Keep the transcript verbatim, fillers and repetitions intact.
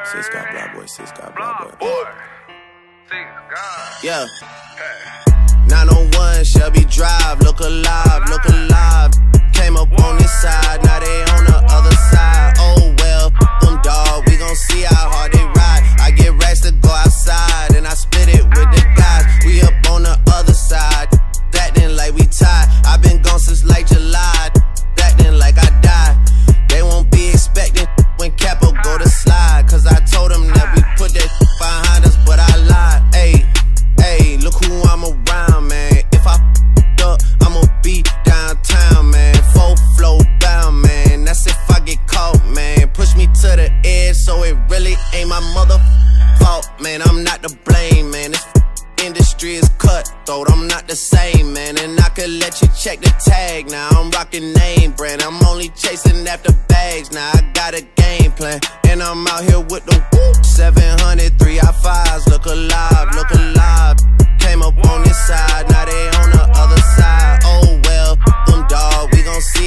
Sis got blah boy, sis got blah boy. boy. Sis God. Yeah. nine oh one Shelby Drive, look alive, look alive. Came up on this side, now they on the other side. Oh well, them dog, we gon' see how hard they ride. I get racks to go outside, and I split it with the guys. We up on the other side, acting like we tied. I been gone since like July, acting like I died. They won't be expecting when Capo go to slide, cause I told them that we put that behind us, but I lied. Ayy, ayy, look who I'm around, man. If I f***ed up, I'ma be downtown, man. Full flow bound, man. That's if I get caught, man. Push me to the edge, so it really ain't my mother fault, man. I'm not to blame, man. This industry is cutthroat, I'm not the same, man. And I could let you check the tag now. I'm rocking name brand, I'm only chasing after bags now. I got a game plan, and I'm out here with the whoop. seven hundred, three I fives, look alive, look alive. Came up on this side, now they on the other side. Oh well, them dog, we gon' see